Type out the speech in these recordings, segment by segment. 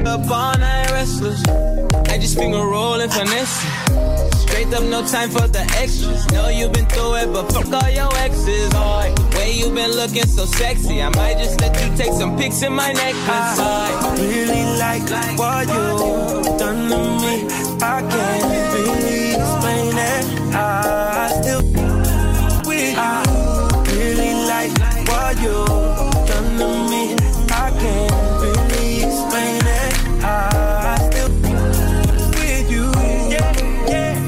Up all night restless. I just finger roll and finesse. Straight up, no time for the extras. Know you been through it, but fuck all your exes. Oh, the way you been looking so sexy, I might just let you take some pics in my necklace. I really like what you done to me. I can't really explain it. I still with you. I really like what you done to me. I can't really explain it. I still with you. Yeah, yeah.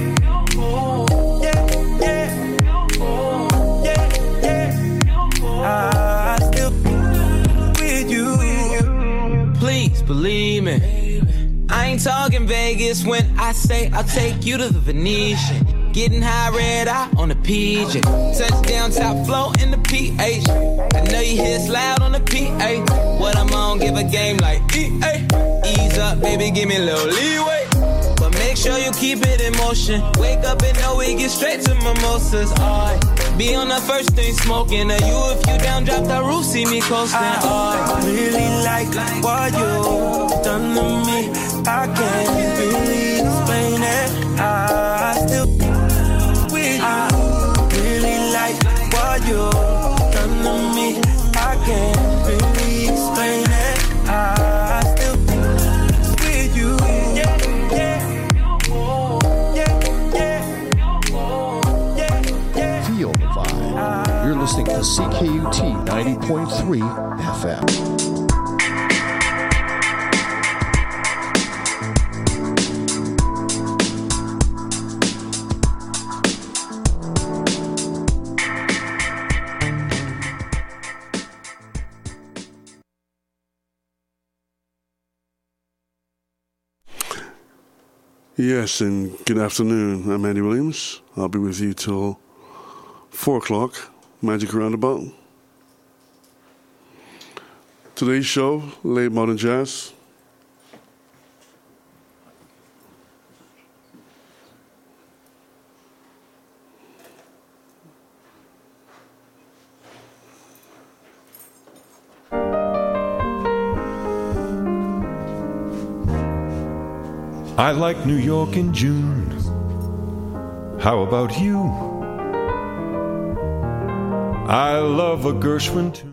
I still with you. Please believe me, I ain't talking Vegas when I say I'll take you to the Venetian. Getting high red eye on the PJ. Touchdown top flow in the PH. I know you hear it's loud on the PA. What I'm on, give a game like EA. Ease up, baby, give me a little leeway. But make sure you keep it in motion. Wake up and know we get straight to mimosas. Alright, be on the first thing smoking. Or you if you down, drop the roof, see me coasting. I really like what you done to me. I can't really explain it. I still with you. I really like what you done to me. I can't really explain it. I still with you. Yeah, yeah. Yeah, yeah. Feel the vibe. You're listening to CKUT 90.3 FM. Yes, and good afternoon. I'm Andy Williams. I'll be with you till 4 o'clock, Magic Roundabout. Today's show, Late Modern Jazz. I like New York in June. How about you? I love a Gershwin tune.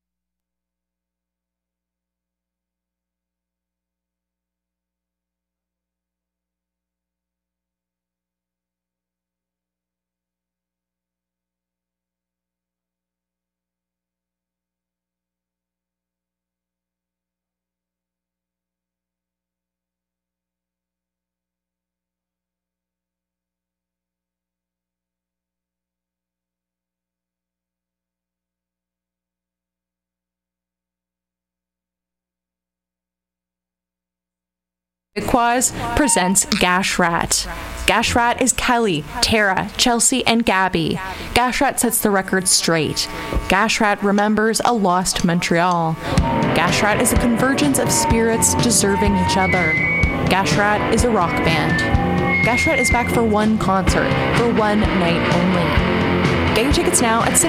Quaz presents Gashrat. Gashrat is Kelly, Tara, Chelsea, and Gabby. Gashrat sets the record straight. Gashrat remembers a lost Montreal. Gashrat is a convergence of spirits deserving each other. Gashrat is a rock band. Gashrat is back for one concert, for one night only. Get your tickets now at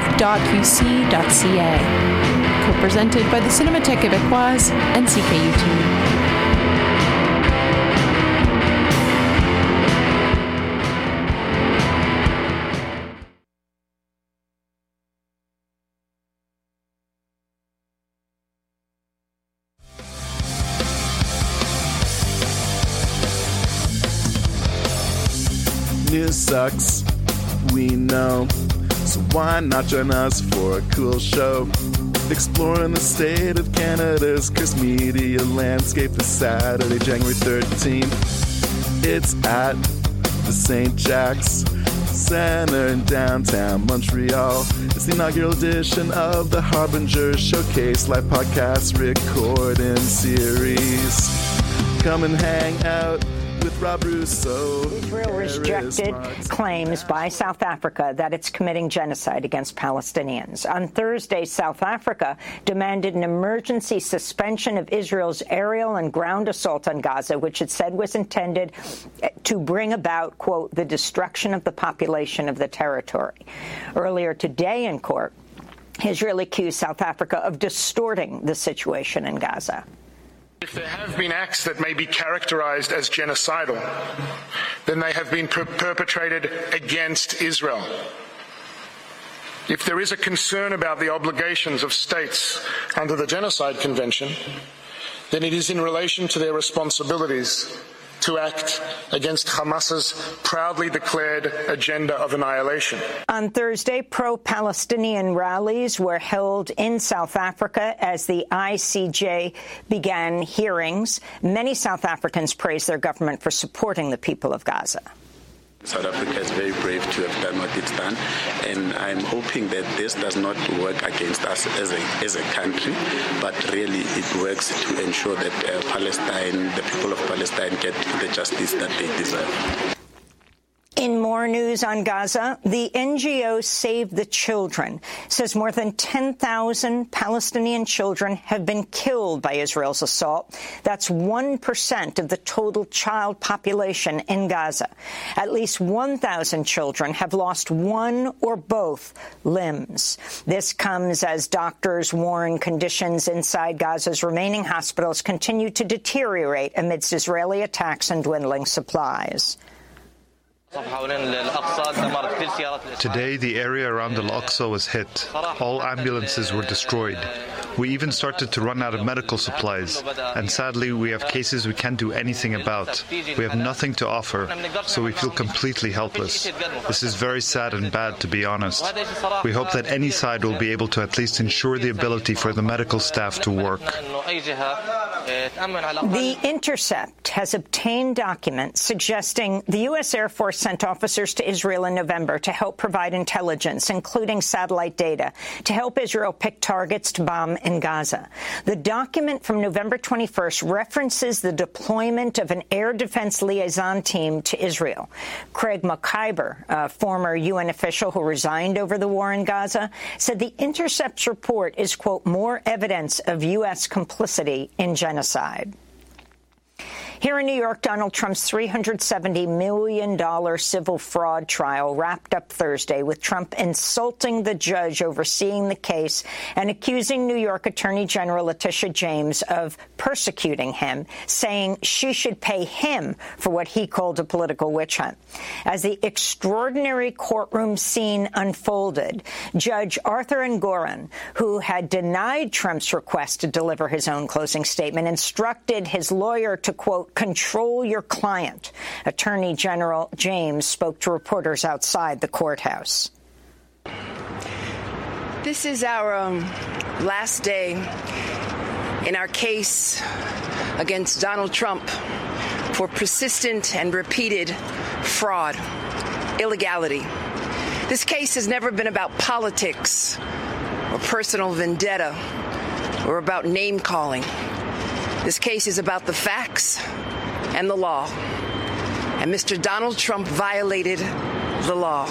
cinematheque.qc.ca. Co-presented by the Cinémathèque Québécoise and CKUT. News sucks, we know, so why not join us for a cool show? Exploring the state of Canada's cursed media landscape this Saturday, January 13th. It's at the St. Jack's Centre in downtown Montreal. It's the inaugural edition of the Harbinger Showcase live podcast recording series. Come and hang out with Rob Russo. Israel rejected claims by South Africa that it's committing genocide against Palestinians. On Thursday, South Africa demanded an emergency suspension of Israel's aerial and ground assault on Gaza, which it said was intended to bring about, quote, the destruction of the population of the territory. Earlier today in court, Israel accused South Africa of distorting the situation in Gaza. If there have been acts that may be characterized as genocidal, then they have been perpetrated against Israel. If there is a concern about the obligations of states under the Genocide Convention, then it is in relation to their responsibilities to act against Hamas's proudly declared agenda of annihilation. On Thursday, pro-Palestinian rallies were held in South Africa as the ICJ began hearings. Many South Africans praised their government for supporting the people of Gaza. South Africa is very brave to have done what it's done, and I'm hoping that this does not work against us as a country, but really it works to ensure that Palestine, the people of Palestine, get the justice that they deserve. In more news on Gaza, the NGO Save the Children says more than 10,000 Palestinian children have been killed by Israel's assault. That's 1% of the total child population in Gaza. At least 1,000 children have lost one or both limbs. This comes as doctors warn conditions inside Gaza's remaining hospitals continue to deteriorate amidst Israeli attacks and dwindling supplies. Today, the area around Al-Aqsa was hit. All ambulances were destroyed. We even started to run out of medical supplies, and sadly, we have cases we can't do anything about. We have nothing to offer, so we feel completely helpless. This is very sad and bad, to be honest. We hope that any side will be able to at least ensure the ability for the medical staff to work. The Intercept has obtained documents suggesting the U.S. Air Force sent officers to Israel in November to help provide intelligence, including satellite data, to help Israel pick targets to bomb in Gaza. The document from November 21st references the deployment of an air defense liaison team to Israel. Craig McIver, a former UN official who resigned over the war in Gaza, said the Intercept's report is, quote, more evidence of U.S. complicity in genocide. Here in New York, Donald Trump's $370 million civil fraud trial wrapped up Thursday with Trump insulting the judge overseeing the case and accusing New York Attorney General Letitia James of persecuting him, saying she should pay him for what he called a political witch hunt. As the extraordinary courtroom scene unfolded, Judge Arthur Engoron, who had denied Trump's request to deliver his own closing statement, instructed his lawyer to, quote, control your client. Attorney General James spoke to reporters outside the courthouse. This is our last day in our case against Donald Trump for persistent and repeated fraud, illegality. This case has never been about politics or personal vendetta or about name-calling. This case is about the facts and the law. And Mr. Donald Trump violated the law.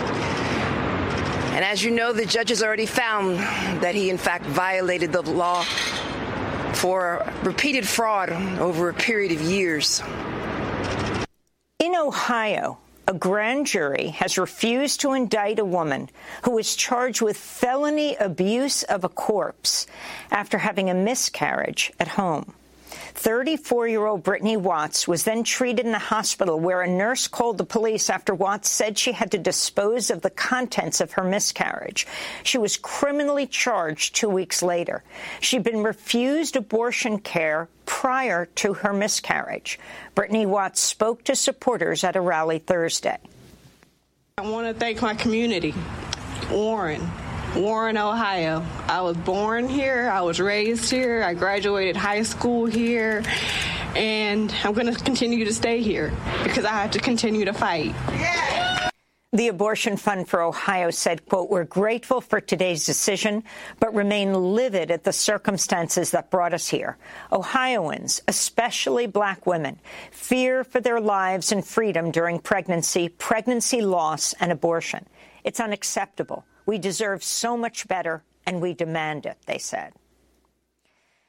And as you know, the judge has already found that he, in fact, violated the law for repeated fraud over a period of years. In Ohio, a grand jury has refused to indict a woman who was charged with felony abuse of a corpse after having a miscarriage at home. 34-year-old Brittany Watts was then treated in the hospital where a nurse called the police after Watts said she had to dispose of the contents of her miscarriage. She was criminally charged 2 weeks later. She'd been refused abortion care prior to her miscarriage. Brittany Watts spoke to supporters at a rally Thursday. I want to thank my community, Warren, Ohio. I was born here. I was raised here. I graduated high school here. And I'm going to continue to stay here because I have to continue to fight. The Abortion Fund for Ohio said, quote, we're grateful for today's decision, but remain livid at the circumstances that brought us here. Ohioans, especially black women, fear for their lives and freedom during pregnancy, pregnancy loss, and abortion. It's unacceptable. We deserve so much better, and we demand it, they said.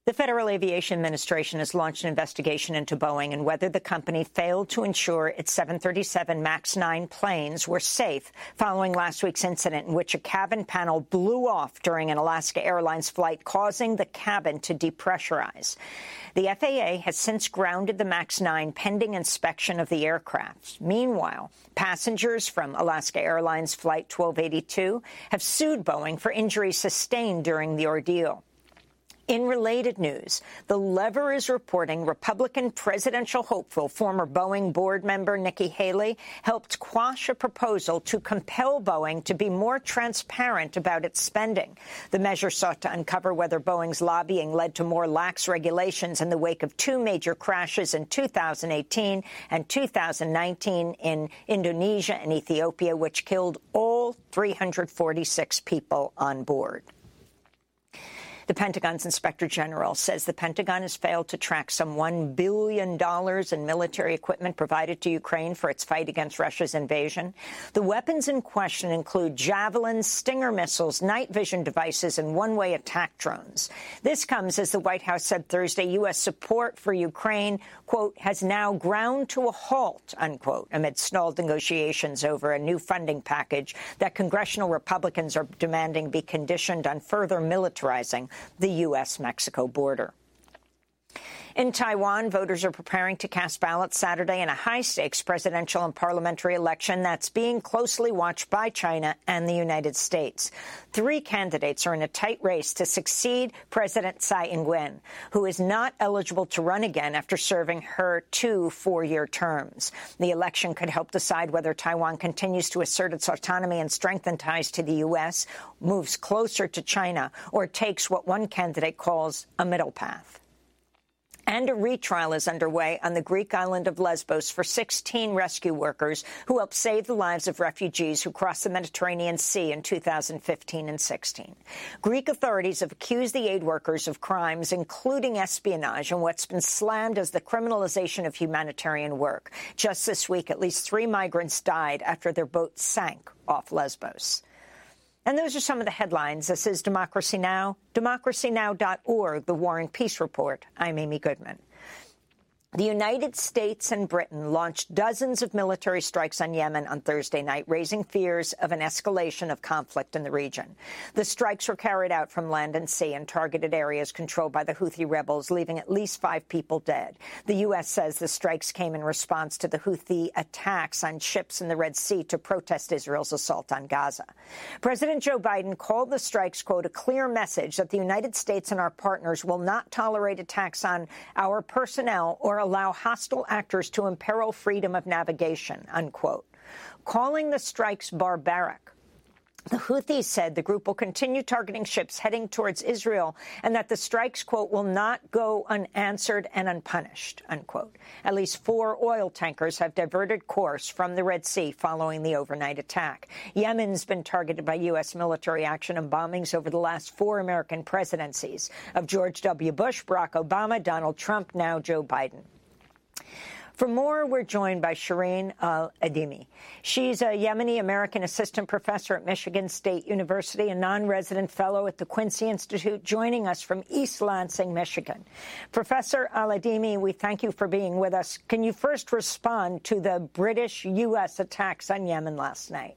The Federal Aviation Administration has launched an investigation into Boeing and whether the company failed to ensure its 737 MAX 9 planes were safe following last week's incident in which a cabin panel blew off during an Alaska Airlines flight, causing the cabin to depressurize. The FAA has since grounded the MAX 9 pending inspection of the aircraft. Meanwhile, passengers from Alaska Airlines Flight 1282 have sued Boeing for injuries sustained during the ordeal. In related news, The Lever is reporting Republican presidential hopeful, former Boeing board member Nikki Haley, helped quash a proposal to compel Boeing to be more transparent about its spending. The measure sought to uncover whether Boeing's lobbying led to more lax regulations in the wake of two major crashes in 2018 and 2019 in Indonesia and Ethiopia, which killed all 346 people on board. The Pentagon's Inspector General says the Pentagon has failed to track some $1 billion in military equipment provided to Ukraine for its fight against Russia's invasion. The weapons in question include Javelin, Stinger missiles, night vision devices, and one-way attack drones. This comes as the White House said Thursday U.S. support for Ukraine, quote, has now ground to a halt, unquote, amid stalled negotiations over a new funding package that congressional Republicans are demanding be conditioned on further militarizing the U.S.-Mexico border. In Taiwan, voters are preparing to cast ballots Saturday in a high-stakes presidential and parliamentary election that's being closely watched by China and the United States. Three candidates are in a tight race to succeed President Tsai Ing-wen, who is not eligible to run again after serving her 2 four-year terms. The election could help decide whether Taiwan continues to assert its autonomy and strengthen ties to the U.S., moves closer to China, or takes what one candidate calls a middle path. And a retrial is underway on the Greek island of Lesbos for 16 rescue workers who helped save the lives of refugees who crossed the Mediterranean Sea in 2015 and 16. Greek authorities have accused the aid workers of crimes, including espionage and what's been slammed as the criminalization of humanitarian work. Just this week, at least 3 migrants died after their boat sank off Lesbos. And those are some of the headlines. This is Democracy Now!, democracynow.org, The War and Peace Report. I'm Amy Goodman. The United States and Britain launched dozens of military strikes on Yemen on Thursday night, raising fears of an escalation of conflict in the region. The strikes were carried out from land and sea in targeted areas controlled by the Houthi rebels, leaving at least 5 people dead. The U.S. says the strikes came in response to the Houthi attacks on ships in the Red Sea to protest Israel's assault on Gaza. President Joe Biden called the strikes, quote, a clear message that the United States and our partners will not tolerate attacks on our personnel or allow hostile actors to imperil freedom of navigation, unquote. Calling the strikes barbaric, the Houthis said the group will continue targeting ships heading towards Israel and that the strikes, quote, will not go unanswered and unpunished, unquote. At least 4 oil tankers have diverted course from the Red Sea following the overnight attack. Yemen's been targeted by U.S. military action and bombings over the last 4 American presidencies of George W. Bush, Barack Obama, Donald Trump, now Joe Biden. For more, we're joined by Shireen Al-Adimi. She's a Yemeni-American assistant professor at Michigan State University, a non-resident fellow at the Quincy Institute, joining us from East Lansing, Michigan. Professor Al-Adimi, we thank you for being with us. Can you first respond to the British-U.S. attacks on Yemen last night?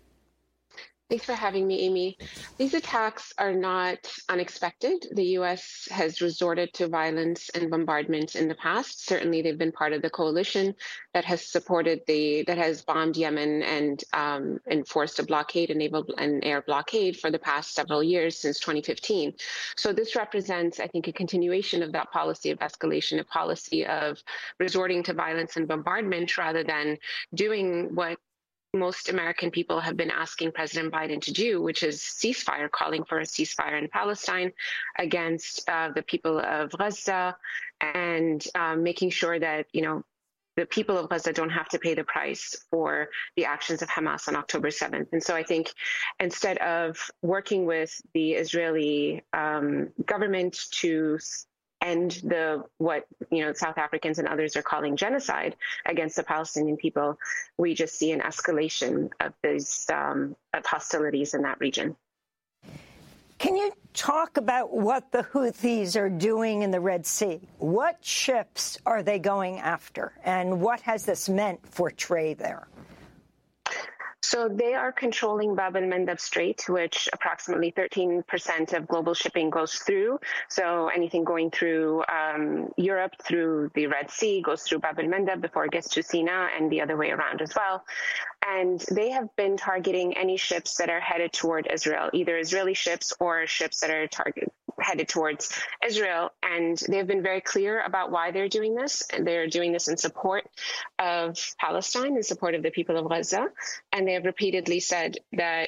Thanks for having me, Amy. These attacks are not unexpected. The U.S. has resorted to violence and bombardment in the past. Certainly, they've been part of the coalition that has supported that has bombed Yemen and enforced a blockade, enabled an air blockade for the past several years since 2015. So this represents, I think, a continuation of that policy of escalation, a policy of resorting to violence and bombardment rather than doing what most American people have been asking President Biden to do, which is ceasefire, calling for a ceasefire in Palestine against the people of Gaza and making sure that, the people of Gaza don't have to pay the price for the actions of Hamas on October 7th. And so I think instead of working with the Israeli government to end what South Africans and others are calling genocide against the Palestinian people, we just see an escalation of these of hostilities in that region. Can you Talk about what the Houthis are doing in the Red Sea. What ships are they going after, and what has this meant for trade there? So they are controlling Bab el-Mandeb Strait, which approximately 13% of global shipping goes through. So anything going through Europe, through the Red Sea, goes through Bab el-Mandeb before it gets to Sina, and the other way around as well. And they have been targeting any ships that are headed toward Israel, either Israeli ships or ships that are headed towards Israel. And they've been very clear about why they're doing this. They're doing this in support of Palestine, in support of the people of Gaza. And they have repeatedly said that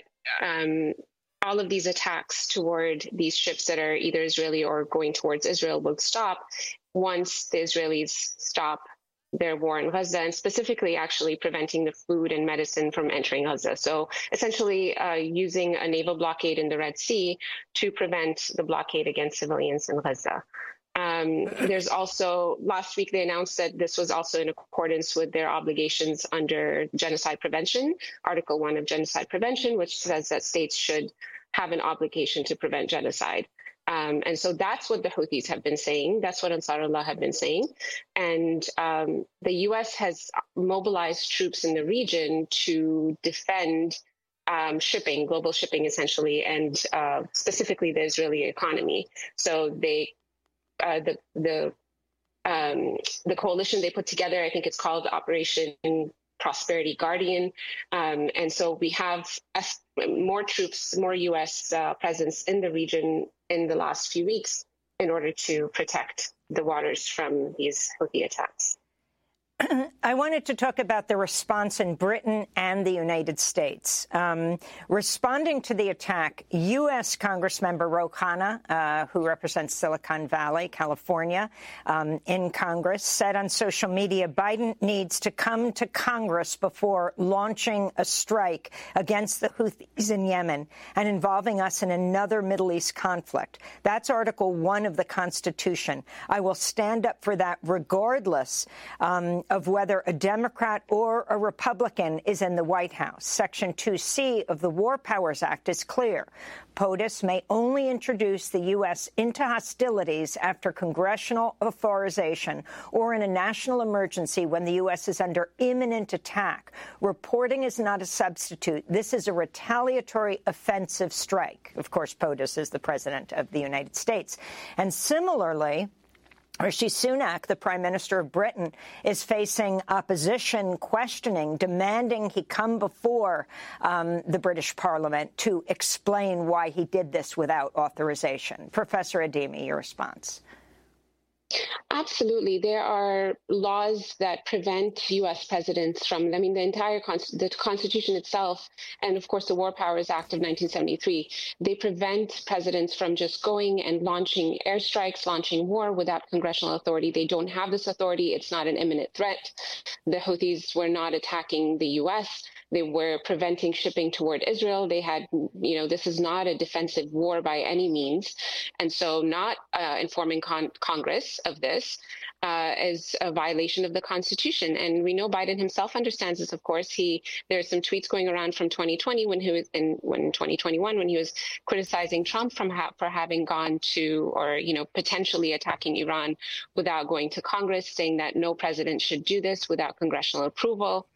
all of these attacks toward these ships that are either Israeli or going towards Israel will stop once the Israelis stop their war in Gaza, and specifically actually preventing the food and medicine from entering Gaza. So essentially using a naval blockade in the Red Sea to prevent the blockade against civilians in Gaza. There's also, last week they announced that this was also in accordance with their obligations under genocide prevention, Article 1 of genocide prevention, which says that states should have an obligation to prevent genocide. And so that's what the Houthis have been saying. That's what Ansarullah have been saying. And the U.S. has mobilized troops in the region to defend shipping, global shipping essentially, and specifically the Israeli economy. So they, the coalition they put together, I think it's called Operation Prosperity Guardian. And so we have more troops, more U.S. presence in the region in the last few weeks in order to protect the waters from these Houthi attacks. I wanted to talk about the response in Britain and the United States. Responding to the attack, U.S. Congressmember Ro Khanna, who represents Silicon Valley, California, in Congress, said on social media, Biden needs to come to Congress before launching a strike against the Houthis in Yemen and involving us in another Middle East conflict. That's Article 1 of the Constitution. I will stand up for that regardless of whether a Democrat or a Republican is in the White House. Section 2C of the War Powers Act is clear. POTUS may only introduce the U.S. into hostilities after congressional authorization or in a national emergency when the U.S. is under imminent attack. Reporting is not a substitute. This is a retaliatory offensive strike. Of course, POTUS is the President of the United States. And similarly, Rishi Sunak, the Prime Minister of Britain, is facing opposition questioning, demanding he come before the British Parliament to explain why he did this without authorization. Professor Adimi, your response. Absolutely. There are laws that prevent U.S. presidents from, the entire the Constitution itself, and of course the War Powers Act of 1973, they prevent presidents from just going and launching airstrikes, launching war without congressional authority. They don't have this authority. It's not an imminent threat. The Houthis were not attacking the U.S. They were preventing shipping toward Israel. They had, this is not a defensive war by any means. And so not informing Congress of this is a violation of the Constitution. And we know Biden himself understands this, of course. There are some tweets going around from 2020 when he was in 2021, when he was criticizing Trump for having gone to, or, potentially attacking Iran without going to Congress, saying that no president should do this without congressional approval.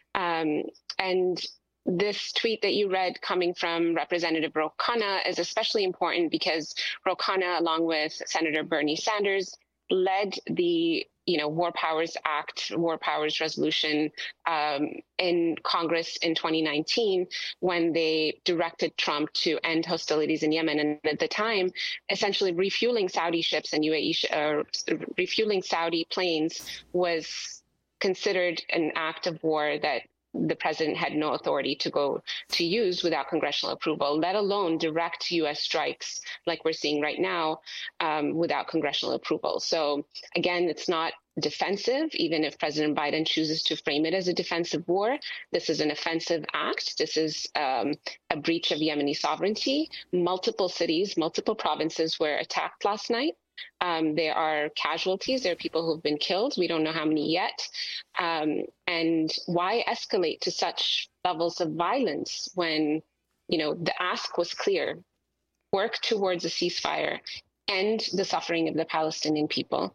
And this tweet that you read coming from Representative Ro Khanna is especially important because Ro Khanna, along with Senator Bernie Sanders, led the War Powers Act, War Powers Resolution in Congress in 2019 when they directed Trump to end hostilities in Yemen. And at the time, essentially refueling Saudi ships and refueling Saudi planes was considered an act of war that the president had no authority to go to use without congressional approval, let alone direct U.S. strikes like we're seeing right now without congressional approval. So again, it's not defensive, even if President Biden chooses to frame it as a defensive war. This is an offensive act. This is a breach of Yemeni sovereignty. Multiple cities, multiple provinces were attacked last night. There are casualties. There are people who've been killed. We don't know how many yet. And why escalate to such levels of violence when, the ask was clear? work towards a ceasefire, end the suffering of the Palestinian people.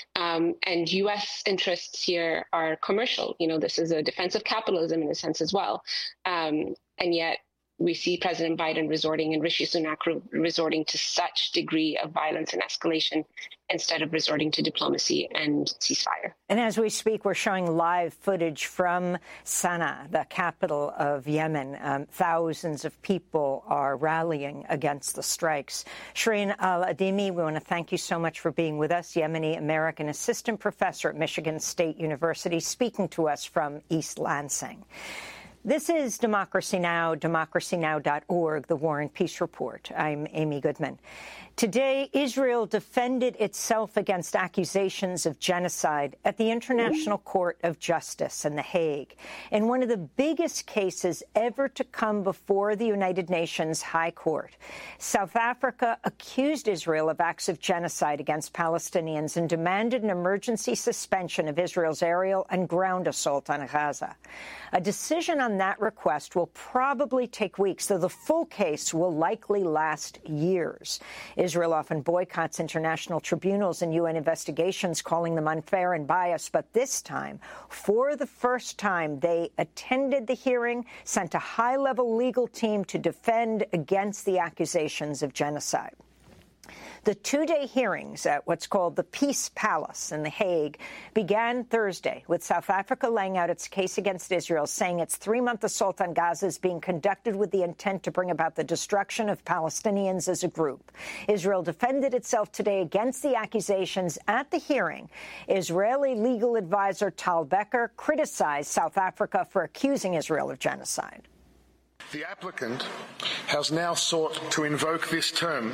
And U.S. interests here are commercial. This is a defense of capitalism in a sense as well. And yet we see President Biden and Rishi Sunak resorting to such degree of violence and escalation instead of resorting to diplomacy and ceasefire. And as we speak, we're showing live footage from Sana'a, the capital of Yemen. Thousands of people are rallying against the strikes. Shireen Al-Adimi, we want to thank you so much for being with us. Yemeni-American assistant professor at Michigan State University, speaking to us from East Lansing. This is Democracy Now!, democracynow.org, the War and Peace Report. I'm Amy Goodman. Today, Israel defended itself against accusations of genocide at the International Court of Justice in The Hague, in one of the biggest cases ever to come before the United Nations High Court. South Africa accused Israel of acts of genocide against Palestinians and demanded an emergency suspension of Israel's aerial and ground assault on Gaza. A decision on that request will probably take weeks, though the full case will likely last years. Israel often boycotts international tribunals and UN investigations, calling them unfair and biased. But this time, for the first time, they attended the hearing, sent a high-level legal team to defend against the accusations of genocide. The two-day hearings at what's called the Peace Palace in The Hague began Thursday, with South Africa laying out its case against Israel, saying its three-month assault on Gaza is being conducted with the intent to bring about the destruction of Palestinians as a group. Israel defended itself today against the accusations. At the hearing, Israeli legal advisor Tal Becker criticized South Africa for accusing Israel of genocide. The applicant has now sought to invoke this term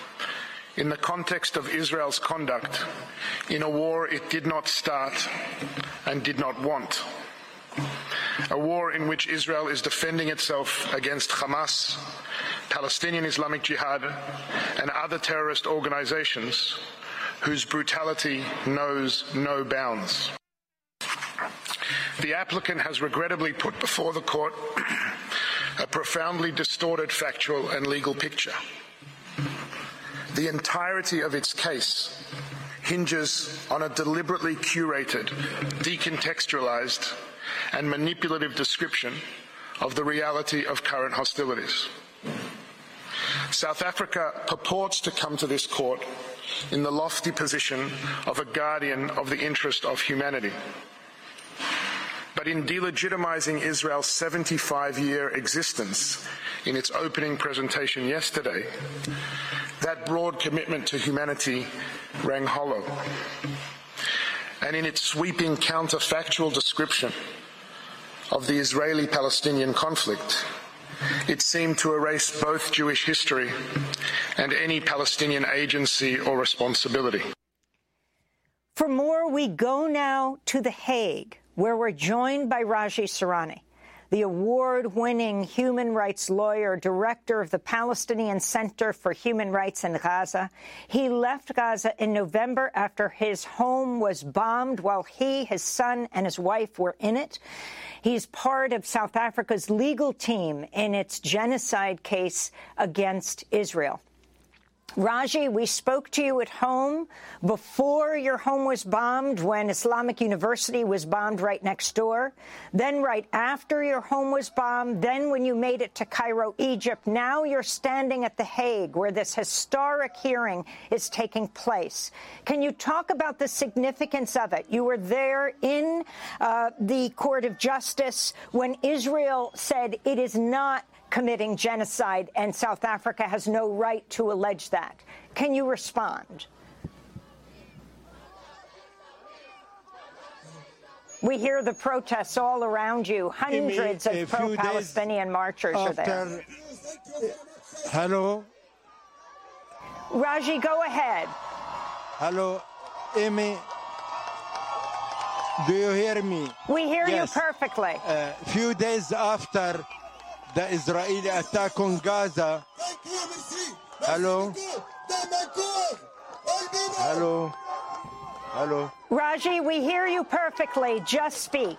in the context of Israel's conduct in a war it did not start and did not want. A war in which Israel is defending itself against Hamas, Palestinian Islamic Jihad, and other terrorist organizations whose brutality knows no bounds. The applicant has regrettably put before the court a profoundly distorted factual and legal picture. The entirety of its case hinges on a deliberately curated, decontextualized, and manipulative description of the reality of current hostilities. South Africa purports to come to this court in the lofty position of a guardian of the interest of humanity. But in delegitimizing Israel's 75-year existence in its opening presentation yesterday, that broad commitment to humanity rang hollow. And in its sweeping counterfactual description of the Israeli-Palestinian conflict, it seemed to erase both Jewish history and any Palestinian agency or responsibility. For more, we go now to The Hague, where we're joined by Raji Sourani, the award-winning human rights lawyer, director of the Palestinian Center for Human Rights in Gaza. He left Gaza in November after his home was bombed while he, his son, and his wife were in it. He's part of South Africa's legal team in its genocide case against Israel. Raji, we spoke to you at home before your home was bombed, when Islamic University was bombed right next door, then right after your home was bombed, then when you made it to Cairo, Egypt. Now you're standing at The Hague, where this historic hearing is taking place. Can you talk about the significance of it? You were there in the Court of Justice when Israel said it is not committing genocide, and South Africa has no right to allege that. Can you respond? We hear the protests all around you. Hundreds of pro-Palestinian marchers are there. Hello? Raji, go ahead. Hello, Amy. Do you hear me? We hear you perfectly. Few days after the Israeli attack on Gaza. Hello? Hello? Hello? Raji, we hear you perfectly. Just speak.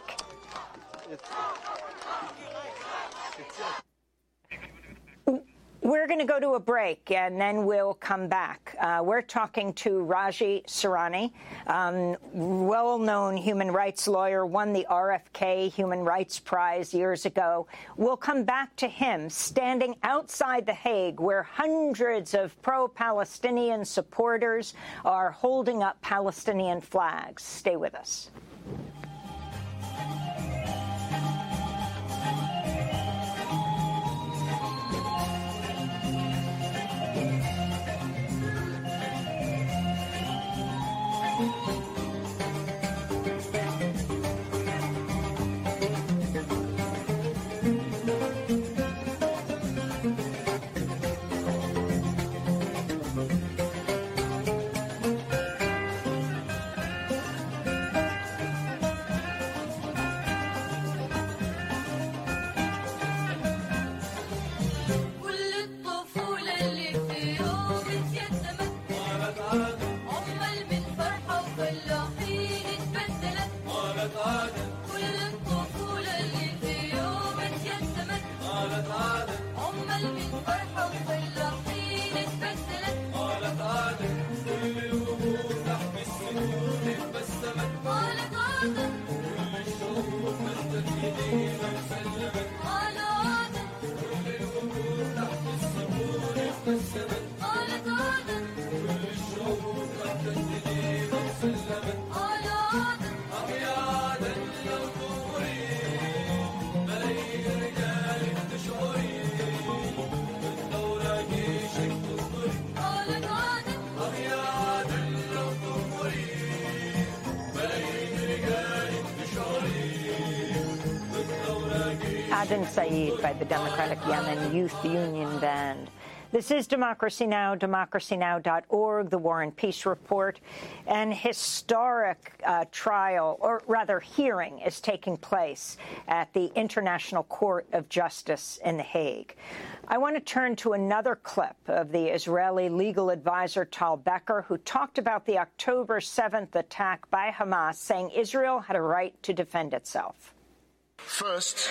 We're going to go to a break, and then we'll come back. We're talking to Raji Sourani, well-known human rights lawyer, won the RFK Human Rights Prize years ago. We'll come back to him standing outside The Hague, where hundreds of pro-Palestinian supporters are holding up Palestinian flags. Stay with us. Adnan Syed by the Democratic Yemen Youth Union Band. This is Democracy Now!, democracynow.org, the War and Peace Report. An historic trial, or rather hearing, is taking place at the International Court of Justice in The Hague. I want to turn to another clip of the Israeli legal advisor Tal Becker, who talked about the October 7th attack by Hamas, saying Israel had a right to defend itself. First,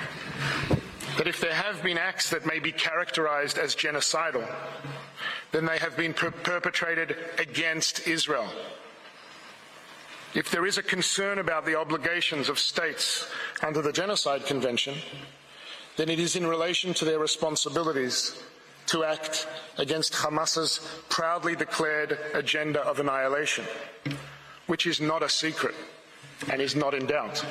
that if there have been acts that may be characterized as genocidal, then they have been perpetrated against Israel. If there is a concern about the obligations of states under the Genocide Convention, then it is in relation to their responsibilities to act against Hamas's proudly declared agenda of annihilation, which is not a secret and is not in doubt.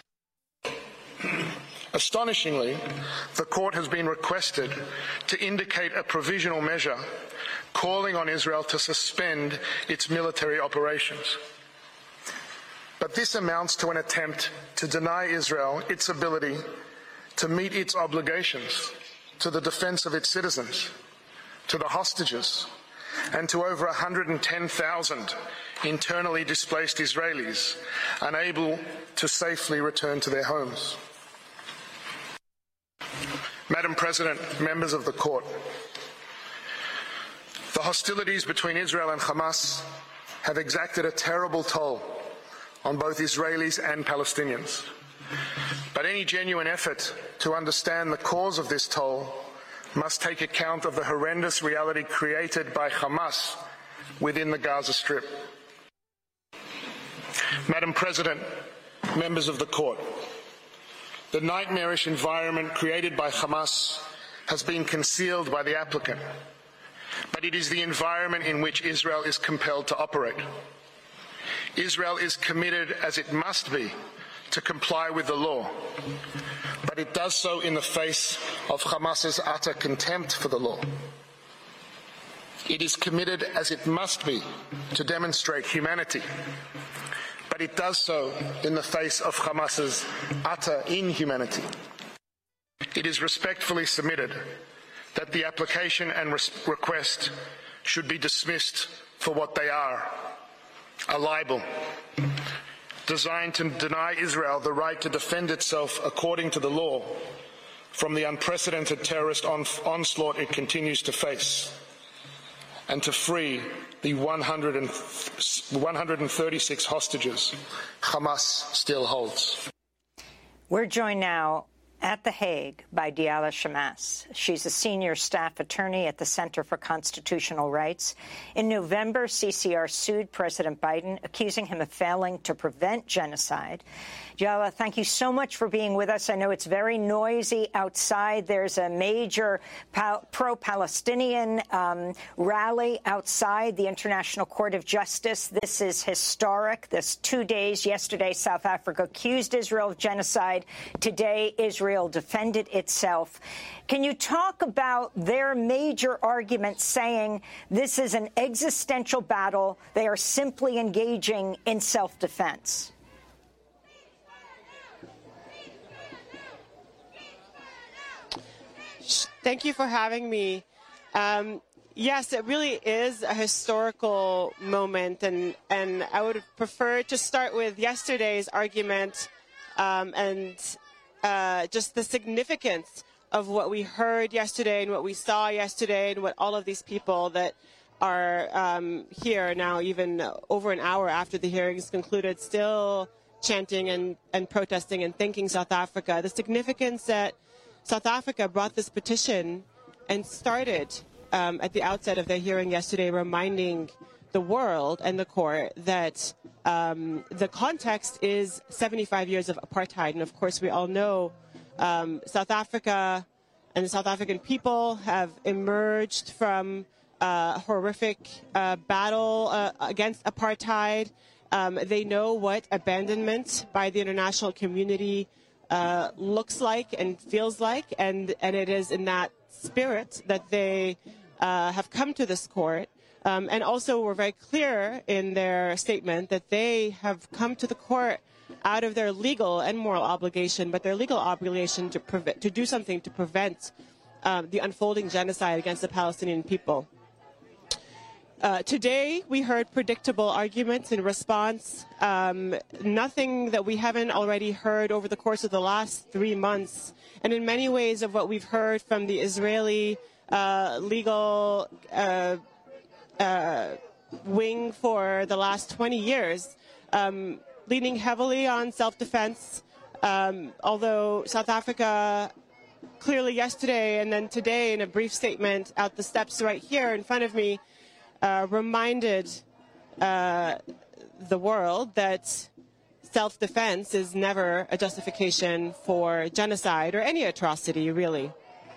Astonishingly, the court has been requested to indicate a provisional measure calling on Israel to suspend its military operations. But this amounts to an attempt to deny Israel its ability to meet its obligations to the defense of its citizens, to the hostages, and to over 110,000 internally displaced Israelis unable to safely return to their homes. Madam President, members of the court, the hostilities between Israel and Hamas have exacted a terrible toll on both Israelis and Palestinians. But any genuine effort to understand the cause of this toll must take account of the horrendous reality created by Hamas within the Gaza Strip. Madam President, members of the court, the nightmarish environment created by Hamas has been concealed by the applicant, but it is the environment in which Israel is compelled to operate. Israel is committed, as it must be, to comply with the law, but it does so in the face of Hamas's utter contempt for the law. It is committed, as it must be, to demonstrate humanity, but it does so in the face of Hamas's utter inhumanity. It is respectfully submitted that the application and request should be dismissed for what they are, a libel, designed to deny Israel the right to defend itself according to the law from the unprecedented terrorist onslaught it continues to face, and to free the 136 hostages Hamas still holds. We're joined now at The Hague by Diala Shamas. She's a senior staff attorney at the Center for Constitutional Rights. In November, CCR sued President Biden, accusing him of failing to prevent genocide. Diala, thank you so much for being with us. I know it's very noisy outside. There's a major pro-Palestinian rally outside the International Court of Justice. This is historic. This 2 days. Yesterday, South Africa accused Israel of genocide. Today, Israel defended itself. Can you talk about their major argument saying this is an existential battle? They are simply engaging in self-defense. Thank you for having me. Yes, it really is a historical moment, and I would prefer to start with yesterday's argument and just the significance of what we heard yesterday and what we saw yesterday and what all of these people that are here now, even over an hour after the hearings concluded, still chanting and protesting and thanking South Africa. The significance that South Africa brought this petition and started at the outset of their hearing yesterday, reminding the world and the court that the context is 75 years of apartheid. And of course, we all know South Africa and the South African people have emerged from a horrific battle against apartheid. They know what abandonment by the international community looks like and feels like, and it is in that spirit that they have come to this court. And also were very clear in their statement that they have come to the court out of their legal and moral obligation, but their legal obligation to do something to prevent the unfolding genocide against the Palestinian people. Today, we heard predictable arguments in response, nothing that we haven't already heard over the course of the last 3 months, and in many ways of what we've heard from the Israeli legal wing for the last 20 years, leaning heavily on self-defense, although South Africa clearly yesterday and then today in a brief statement out the steps right here in front of me reminded the world that self-defense is never a justification for genocide or any atrocity, really.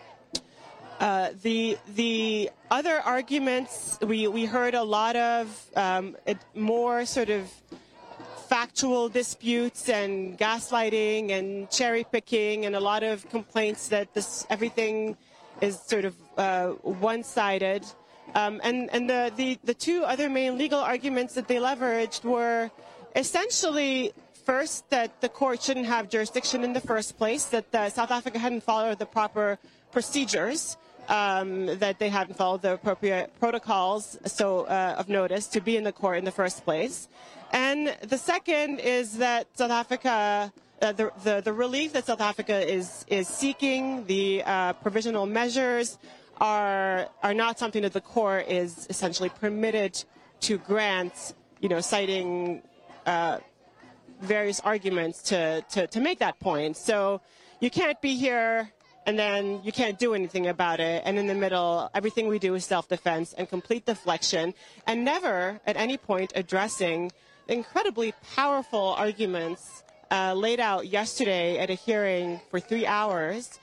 The other arguments, we heard a lot of more sort of factual disputes and gaslighting and cherry picking and a lot of complaints that everything is sort of one-sided. And the two other main legal arguments that they leveraged were essentially, first, that the court shouldn't have jurisdiction in the first place, that South Africa hadn't followed the proper procedures, that they hadn't followed the appropriate protocols of notice to be in the court in the first place. And the second is that South Africa, the relief that South Africa is seeking, the provisional measures, are not something that the court is essentially permitted to grant, citing various arguments to make that point. So you can't be here and then you can't do anything about it. And in the middle, everything we do is self-defense and complete deflection, and never at any point addressing incredibly powerful arguments laid out yesterday at a hearing for 3 hours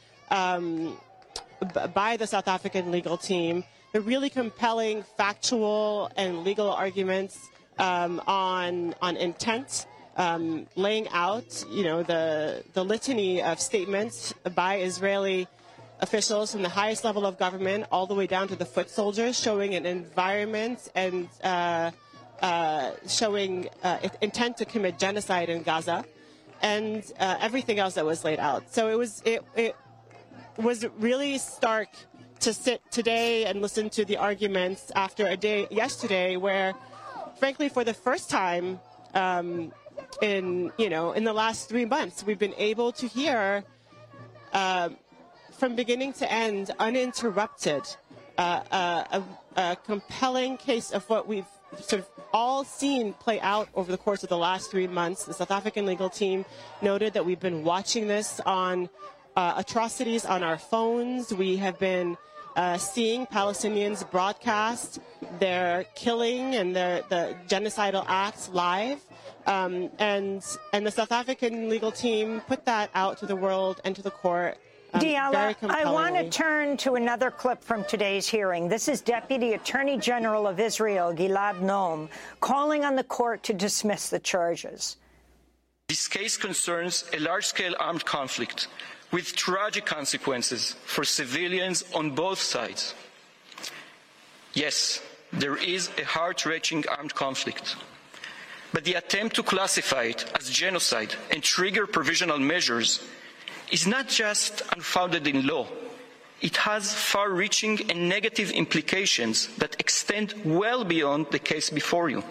by the South African legal team. The really compelling factual and legal arguments on intent, laying out, the litany of statements by Israeli officials from the highest level of government all the way down to the foot soldiers, showing an environment and showing intent to commit genocide in Gaza, and everything else that was laid out. So it was really stark to sit today and listen to the arguments after a day yesterday where, frankly, for the first time in the last 3 months, we've been able to hear from beginning to end, uninterrupted, a compelling case of what we've sort of all seen play out over the course of the last 3 months. The South African legal team noted that we've been watching this on atrocities on our phones. We have been seeing Palestinians broadcast their killing and the genocidal acts live. And the South African legal team put that out to the world and to the court. Diala, I want to turn to another clip from today's hearing. This is Deputy Attorney General of Israel, Gilad Noam, calling on the court to dismiss the charges. This case concerns a large-scale armed conflict with tragic consequences for civilians on both sides. Yes, there is a heart-wrenching armed conflict, but the attempt to classify it as genocide and trigger provisional measures is not just unfounded in law. It has far-reaching and negative implications that extend well beyond the case before you.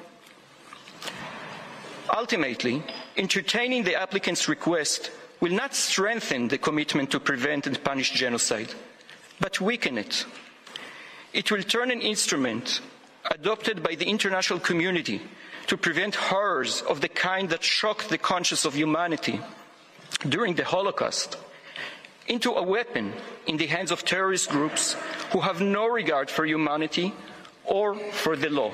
Ultimately, entertaining the applicant's request will not strengthen the commitment to prevent and punish genocide, but weaken it. It will turn an instrument adopted by the international community to prevent horrors of the kind that shocked the conscience of humanity during the Holocaust into a weapon in the hands of terrorist groups who have no regard for humanity or for the law.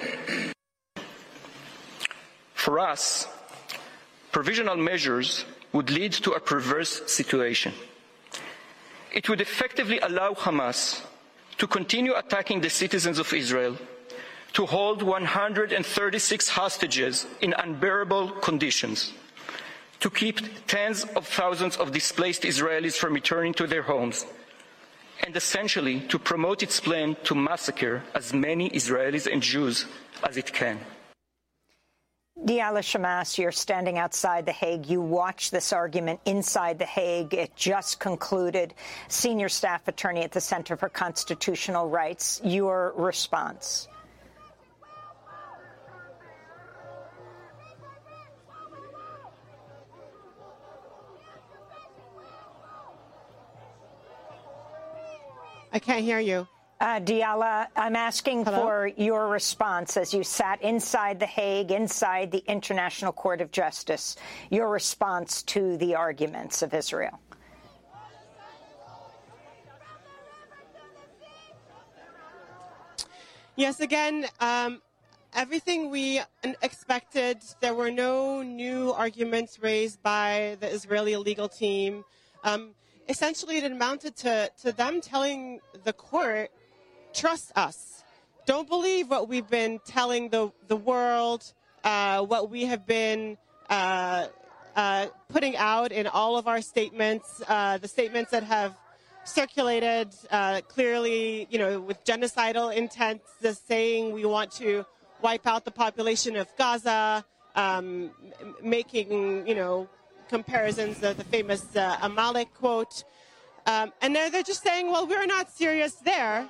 For us, provisional measures would lead to a perverse situation. It would effectively allow Hamas to continue attacking the citizens of Israel, to hold 136 hostages in unbearable conditions, to keep tens of thousands of displaced Israelis from returning to their homes, and essentially to promote its plan to massacre as many Israelis and Jews as it can. Diala Shamas, you're standing outside The Hague. You watched this argument inside The Hague. It just concluded. Senior staff attorney at the Center for Constitutional Rights, your response? I can't hear you. Diala, I'm asking for your response as you sat inside The Hague, inside the International Court of Justice, your response to the arguments of Israel. Yes, again, everything we expected. There were no new arguments raised by the Israeli legal team. Essentially, it amounted to them telling the court, trust us. Don't believe what we've been telling the world, what we have been putting out in all of our statements, the statements that have circulated clearly, with genocidal intent, the saying we want to wipe out the population of Gaza, making, comparisons, the famous Amalek quote. And they're just saying, well, we're not serious there.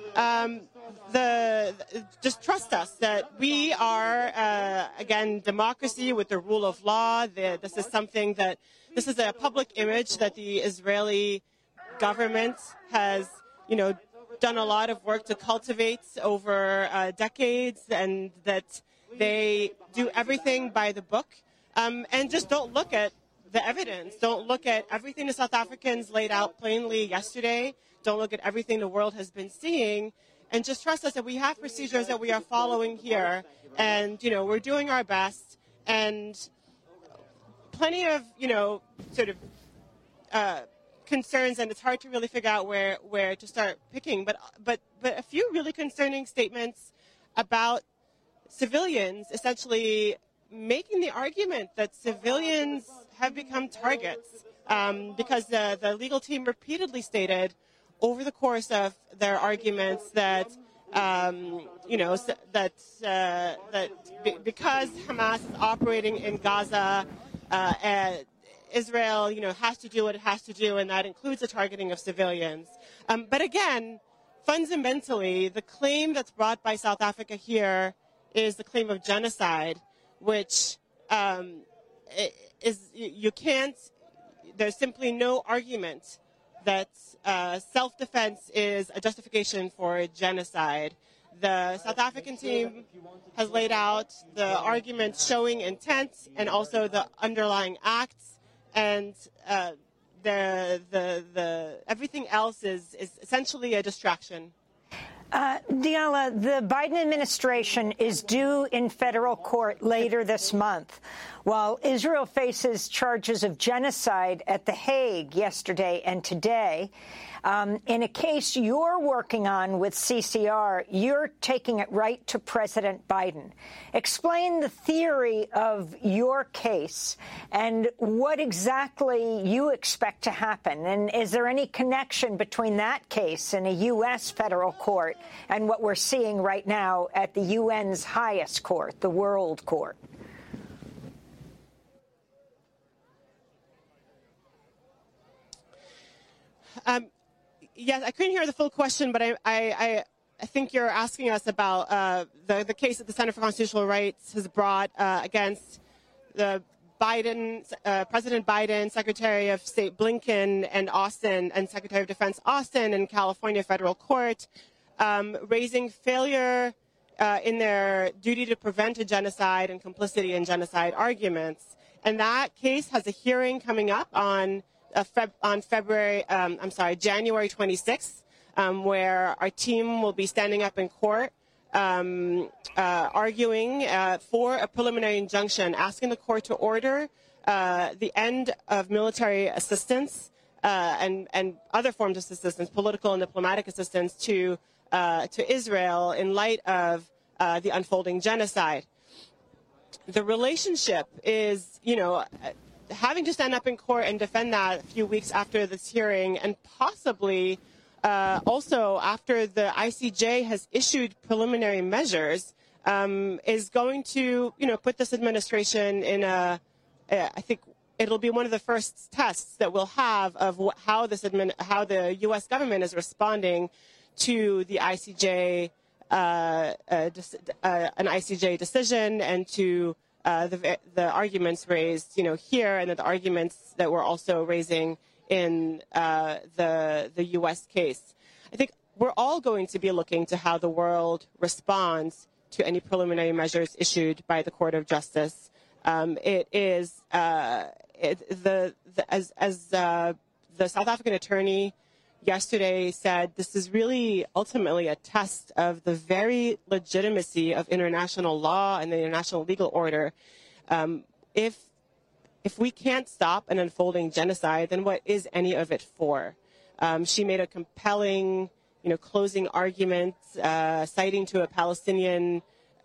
Just trust us that we are, again, democracy with the rule of law. This is a public image that the Israeli government has, done a lot of work to cultivate over decades, and that they do everything by the book. And just don't look at the evidence. Don't look at everything the South Africans laid out plainly yesterday. Don't look at everything the world has been seeing. And just trust us that we have procedures that we are following here. And, we're doing our best. And plenty of, concerns, and it's hard to really figure out where to start picking. But a few really concerning statements about civilians, essentially making the argument that civilians have become targets, because the legal team repeatedly stated over the course of their arguments that because Hamas is operating in Gaza, Israel, has to do what it has to do, and that includes the targeting of civilians. But again, fundamentally, the claim that's brought by South Africa here is the claim of genocide, which there's simply no argument that self-defense is a justification for genocide. The South African team has laid out the arguments showing intent and also the underlying acts, and everything else is essentially a distraction. Diala, the Biden administration is due in federal court later this month, while Israel faces charges of genocide at The Hague yesterday and today. In a case you're working on with CCR, you're taking it right to President Biden. Explain the theory of your case and what exactly you expect to happen. And is there any connection between that case in a U.S. federal court and what we're seeing right now at the UN's highest court, the World Court? Yes, I couldn't hear the full question, but I think you're asking us about the case that the Center for Constitutional Rights has brought against the President Biden, Secretary of State Blinken, and Austin, and Secretary of Defense Austin in California federal court, raising failure in their duty to prevent a genocide and complicity in genocide arguments. And that case has a hearing coming up on January 26th, where our team will be standing up in court, arguing for a preliminary injunction, asking the court to order the end of military assistance and other forms of assistance, political and diplomatic assistance to Israel in light of the unfolding genocide. The relationship is, having to stand up in court and defend that a few weeks after this hearing, and possibly also after the ICJ has issued preliminary measures, is going to, put this administration in I think it'll be one of the first tests that we'll have of how the U.S. government is responding to the ICJ, an ICJ decision, and to the arguments raised, here, and the arguments that we're also raising in the U.S. case. I think we're all going to be looking to how the world responds to any preliminary measures issued by the Court of Justice. It is as the South African attorney yesterday said, this is really ultimately a test of the very legitimacy of international law and the international legal order. If we can't stop an unfolding genocide, then what is any of it for? She made a compelling, closing argument, citing to a Palestinian,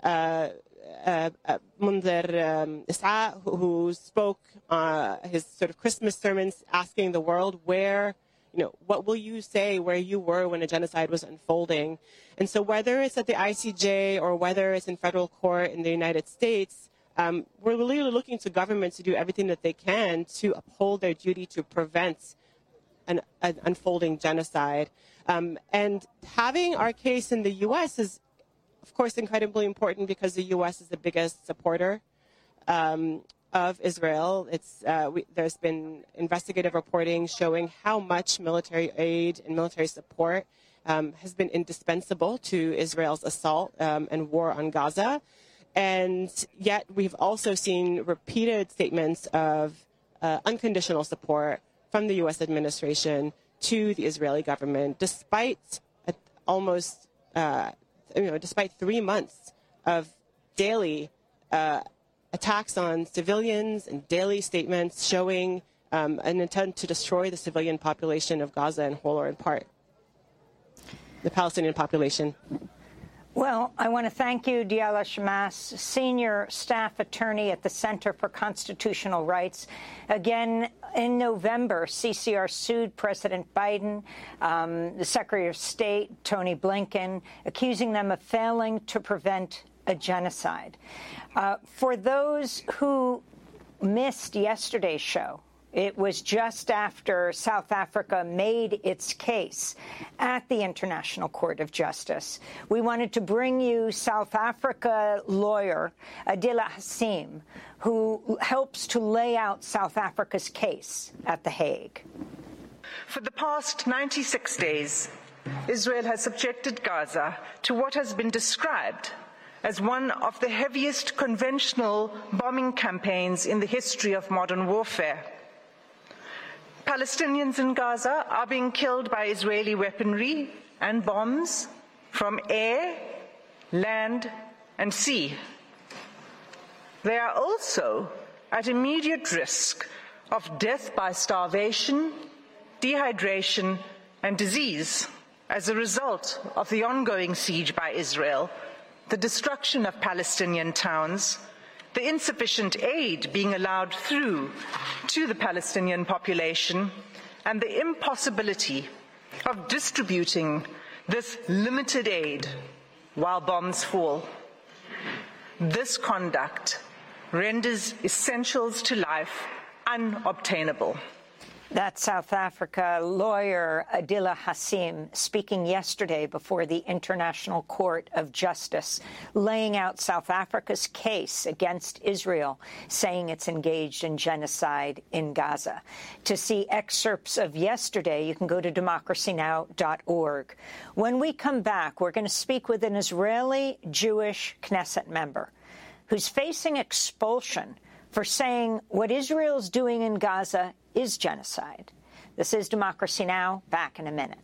Munzer Issa, who spoke his sort of Christmas sermons, asking the world what will you say where you were when a genocide was unfolding? And so whether it's at the ICJ or whether it's in federal court in the United States, we're really looking to governments to do everything that they can to uphold their duty to prevent an unfolding genocide. And having our case in the U.S. is, of course, incredibly important because the U.S. is the biggest supporter of Israel. There's been investigative reporting showing how much military aid and military support has been indispensable to Israel's assault and war on Gaza. And yet we've also seen repeated statements of unconditional support from the U.S. administration to the Israeli government, despite despite 3 months of daily attacks on civilians and daily statements showing an intent to destroy the civilian population of Gaza in whole or in part, the Palestinian population. Well, I want to thank you, Diala Shammas, Senior Staff Attorney at the Center for Constitutional Rights. Again, in November, CCR sued President Biden, the Secretary of State, Tony Blinken, accusing them of failing to prevent a genocide. For those who missed yesterday's show, it was just after South Africa made its case at the International Court of Justice. We wanted to bring you South Africa lawyer Adila Hassim, who helps to lay out South Africa's case at The Hague. For the past 96 days, Israel has subjected Gaza to what has been described as one of the heaviest conventional bombing campaigns in the history of modern warfare. Palestinians in Gaza are being killed by Israeli weaponry and bombs from air, land, and sea. They are also at immediate risk of death by starvation, dehydration, and disease as a result of the ongoing siege by Israel, the destruction of Palestinian towns, the insufficient aid being allowed through to the Palestinian population, and the impossibility of distributing this limited aid while bombs fall. This conduct renders essentials to life unobtainable. That's South Africa lawyer Adila Hassim speaking yesterday before the International Court of Justice, laying out South Africa's case against Israel, saying it's engaged in genocide in Gaza. To see excerpts of yesterday, you can go to democracynow.org. When we come back, we're going to speak with an Israeli Jewish Knesset member who's facing expulsion for saying what Israel's doing in Gaza is genocide. This is Democracy Now!, back in a minute.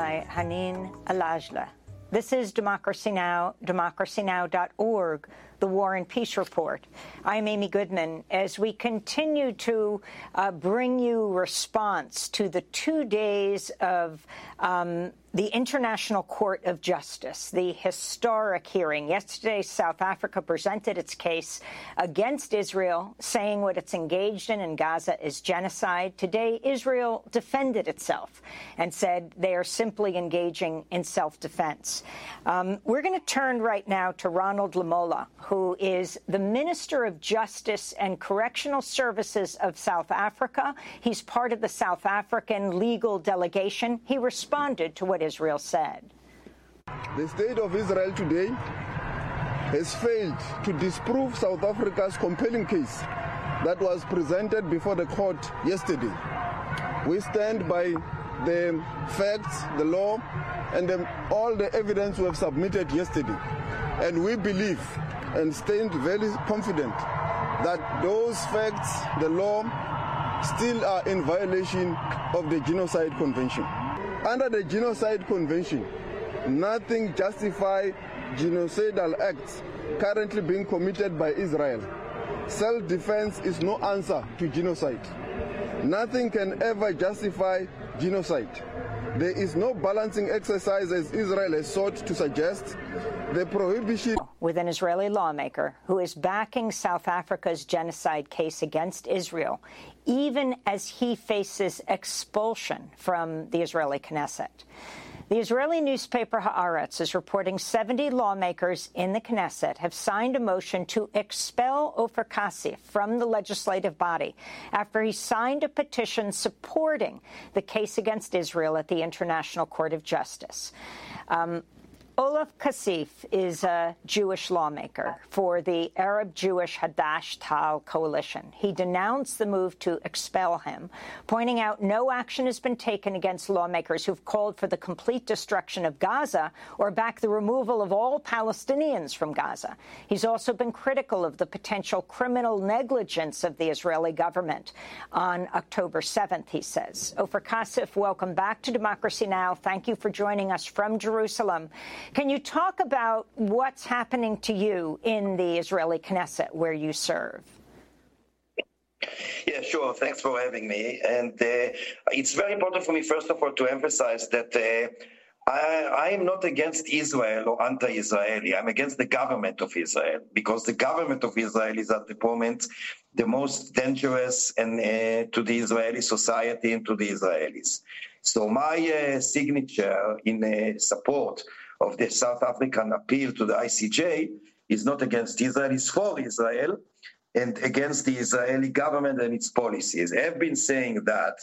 by Hanin Alajla. This is Democracy Now!, democracynow.org, the War and Peace Report. I'm Amy Goodman. As we continue to bring you response to the 2 days of the International Court of Justice, the historic hearing. Yesterday, South Africa presented its case against Israel, saying what it's engaged in Gaza is genocide. Today, Israel defended itself and said they are simply engaging in self-defense. We're going to turn right now to Ronald Lamola, who is the Minister of Justice and Correctional Services of South Africa. He's part of the South African legal delegation. He responded to what Israel said. The state of Israel today has failed to disprove South Africa's compelling case that was presented before the court yesterday. We stand by the facts, the law, and all the evidence we have submitted yesterday. And we believe and stand very confident that those facts, the law, still are in violation of the Genocide Convention. Under the Genocide Convention, nothing justifies genocidal acts currently being committed by Israel. Self-defense is no answer to genocide. Nothing can ever justify genocide. There is no balancing exercise as Israel has sought to suggest. The prohibition with an Israeli lawmaker who is backing South Africa's genocide case against Israel, even as he faces expulsion from the Israeli Knesset. The Israeli newspaper Haaretz is reporting 70 lawmakers in the Knesset have signed a motion to expel Ofer Kassif from the legislative body after he signed a petition supporting the case against Israel at the International Court of Justice. Olaf Kassif is a Jewish lawmaker for the Arab-Jewish Hadash Ta'al coalition. He denounced the move to expel him, pointing out no action has been taken against lawmakers who've called for the complete destruction of Gaza or back the removal of all Palestinians from Gaza. He's also been critical of the potential criminal negligence of the Israeli government. On October 7th, he says. Ofer Kassif, welcome back to Democracy Now! Thank you for joining us from Jerusalem. Can you talk about what's happening to you in the Israeli Knesset where you serve? Yeah, sure. Thanks for having me. And it's very important for me, first of all, to emphasize that I am not against Israel or anti-Israeli. I'm against the government of Israel, because the government of Israel is at the moment the most dangerous and to the Israeli society and to the Israelis. So my signature in support of the South African appeal to the ICJ is not against Israel, it's for Israel and against the Israeli government and its policies. I have been saying that,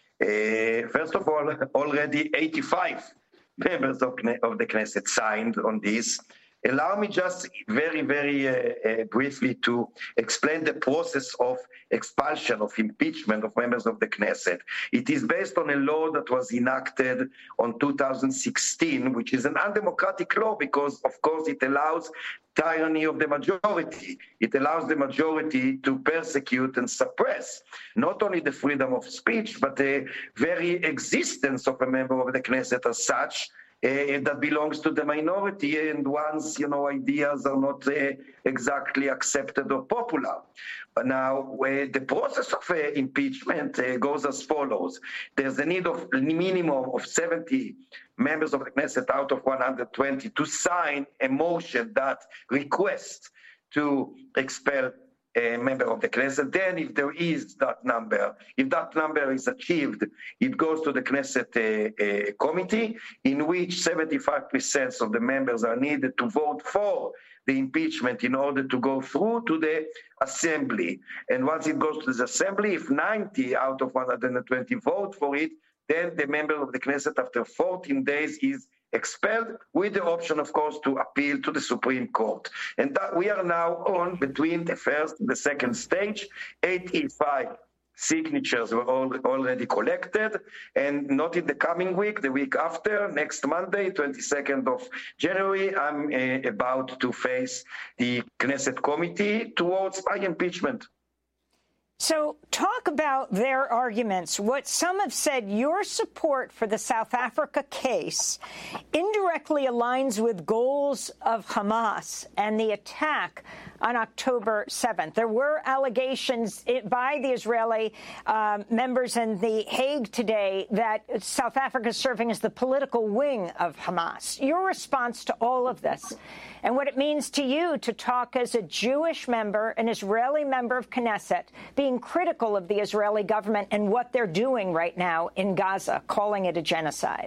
first of all, already 85 members of the Knesset signed on this. Allow me just very, very briefly to explain the process of expulsion, of impeachment of members of the Knesset. It is based on a law that was enacted on 2016, which is an undemocratic law because, of course, it allows tyranny of the majority. It allows the majority to persecute and suppress not only the freedom of speech, but the very existence of a member of the Knesset as such, that belongs to the minority, and one's, ideas are not exactly accepted or popular. But now, the process of impeachment goes as follows. There's a need of a minimum of 70 members of the Knesset out of 120 to sign a motion that requests to expel a member of the Knesset. Then if there is that number, if that number is achieved, it goes to the Knesset committee, in which 75% of the members are needed to vote for the impeachment in order to go through to the assembly. And once it goes to the assembly, if 90 out of 120 vote for it, then the member of the Knesset after 14 days is expelled, with the option, of course, to appeal to the Supreme Court. And that we are now on between the first and the second stage. 85 signatures were already collected, and not in the coming week, the week after, next Monday, 22nd of January, I'm about to face the Knesset committee towards my impeachment. So talk about their arguments. What some have said, your support for the South Africa case indirectly aligns with goals of Hamas and the attack on October 7th. There were allegations by the Israeli members in The Hague today that South Africa is serving as the political wing of Hamas. Your response to all of this and what it means to you to talk as a Jewish member, an Israeli member of Knesset, being critical of the Israeli government and what they're doing right now in Gaza, calling it a genocide.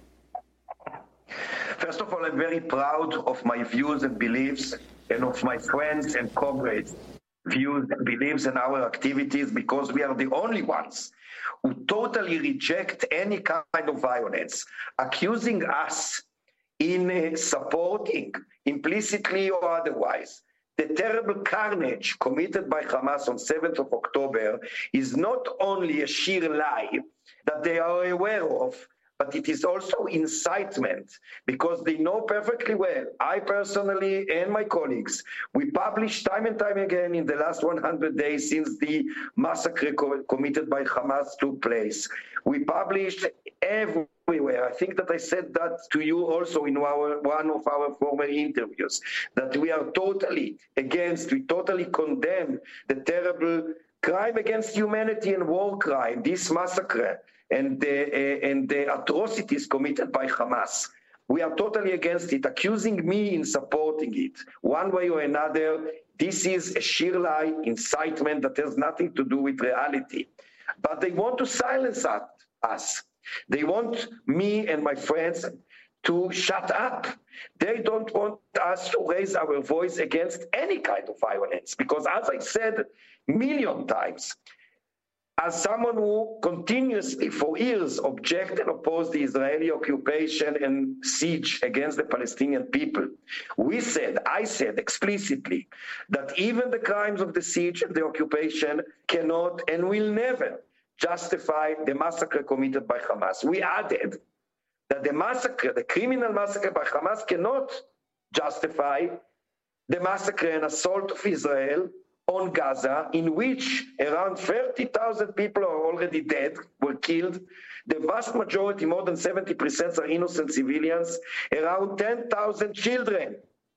First of all, I'm very proud of my views and beliefs and of my friends and comrades' views and beliefs and our activities, because we are the only ones who totally reject any kind of violence, accusing us in supporting, implicitly or otherwise, the terrible carnage committed by Hamas on 7th of October is not only a sheer lie that they are aware of, but it is also incitement, because they know perfectly well, I personally and my colleagues, we published time and time again in the last 100 days since the massacre committed by Hamas took place. We published everywhere. I think that I said that to you also in one of our former interviews, that we are totally against, we totally condemn the terrible crime against humanity and war crime, this massacre, and the atrocities committed by Hamas. We are totally against it, accusing me in supporting it. One way or another, this is a sheer lie, incitement that has nothing to do with reality. But they want to silence us. They want me and my friends to shut up. They don't want us to raise our voice against any kind of violence, because as I said a million times, as someone who continuously for years objected and opposed the Israeli occupation and siege against the Palestinian people, I said explicitly that even the crimes of the siege and the occupation cannot and will never justify the massacre committed by Hamas. We added that the massacre, the criminal massacre by Hamas, cannot justify the massacre and assault of Israel on Gaza, in which around 30,000 people are already dead, were killed. The vast majority, more than 70%, are innocent civilians, around 10,000 children.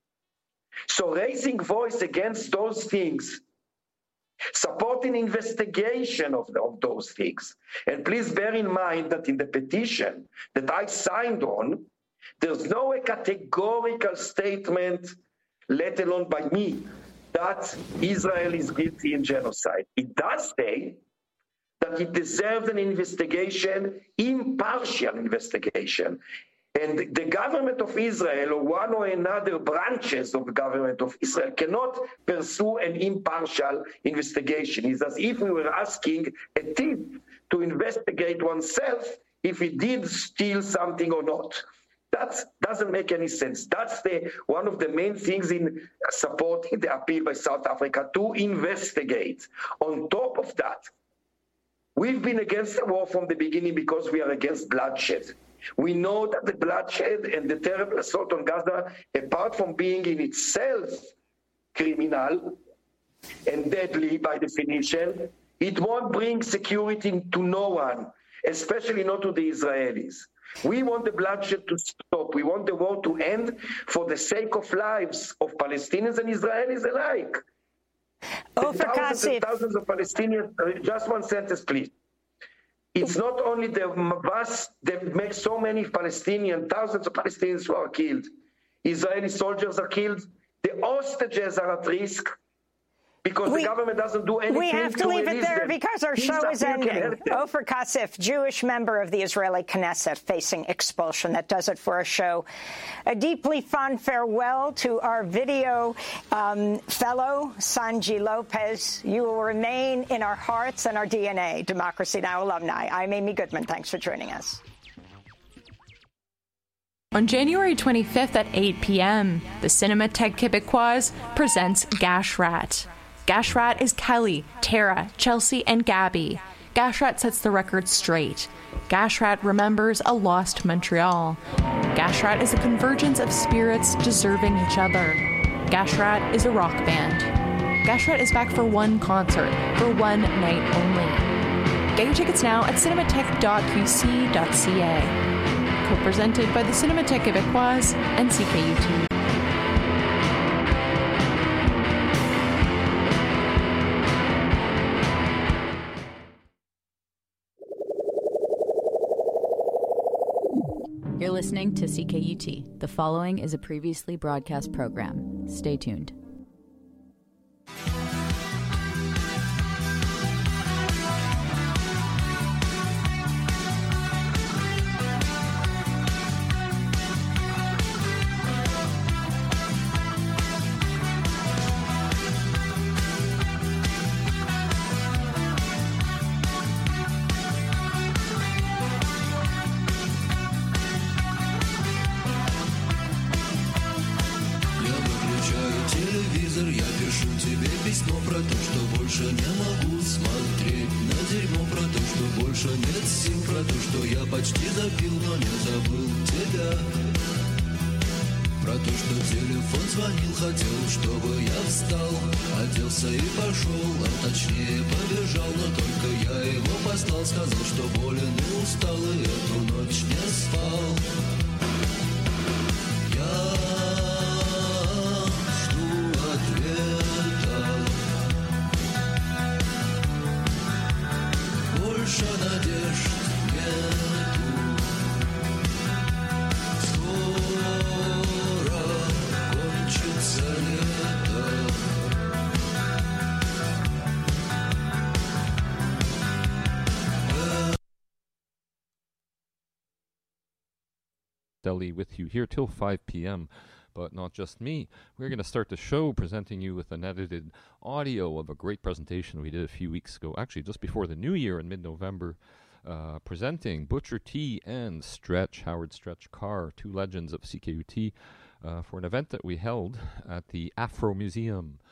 So raising voice against those things, supporting investigation of those things. And please bear in mind that in the petition that I signed on, there's no categorical statement, let alone by me, that Israel is guilty in genocide. It does say that it deserves an investigation, impartial investigation. And the government of Israel, or one or another branches of the government of Israel, cannot pursue an impartial investigation. It's as if we were asking a thief to investigate oneself if he did steal something or not. That doesn't make any sense. That's one of the main things in supporting the appeal by South Africa, to investigate. On top of that, we've been against the war from the beginning because we are against bloodshed. We know that the bloodshed and the terrible assault on Gaza, apart from being in itself criminal and deadly by definition, it won't bring security to no one, especially not to the Israelis. We want the bloodshed to stop. We want the war to end for the sake of lives of Palestinians and Israelis alike. Thousands of Palestinians, just one sentence, please. It's not only the bus that makes so many Palestinians, thousands of Palestinians who are killed. Israeli soldiers are killed. The hostages are at risk because the government doesn't do anything. We have to leave it there because our show is ending. Ofer Kasif, Jewish member of the Israeli Knesset, facing expulsion. That does it for our show. A deeply fond farewell to our video fellow, Sanji Lopez. You will remain in our hearts and our DNA. Democracy Now! Alumni. I'm Amy Goodman. Thanks for joining us. On January 25th at 8 p.m., the Cinémathèque Québécoise presents Gash-Rat. Gash-Rat is Kelly, Tara, Chelsea, and Gabby. Gash-Rat sets the record straight. Gash-Rat remembers a lost Montreal. Gash-Rat is a convergence of spirits deserving each other. Gash-Rat is a rock band. Gashrat is back for one concert, for one night only. Get your tickets now at cinematheque.qc.ca. Co-presented by the Cinémathèque Québécoise and CKUT. You're listening to CKUT. The following is a previously broadcast program. Stay tuned. Deli with you here till 5 p.m. But not just me. We're going to start the show presenting you with an edited audio of a great presentation we did a few weeks ago, actually just before the new year in mid-November, presenting Butcher T and Howard Stretch Carr, two legends of CKUT, for an event that we held at the Afro Museum